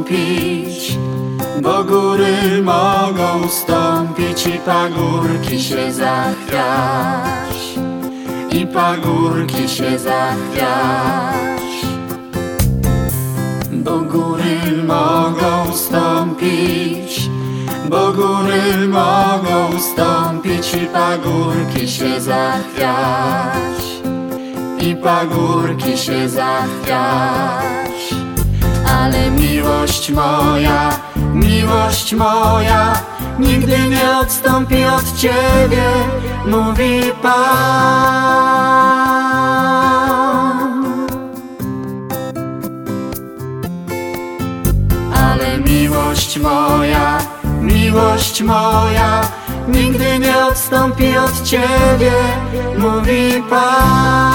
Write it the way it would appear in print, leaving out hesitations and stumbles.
odstąpić, bo góry mogą ustąpić i pagórki się zachwiać, i pagórki się zachwiać. Bo góry mogą ustąpić, bo góry mogą ustąpić i pagórki się zachwiać, i pagórki się zachwiać. Ale miłość moja, nigdy nie odstąpi od Ciebie, mówi Pan. Ale miłość moja, nigdy nie odstąpi od Ciebie, mówi Pan.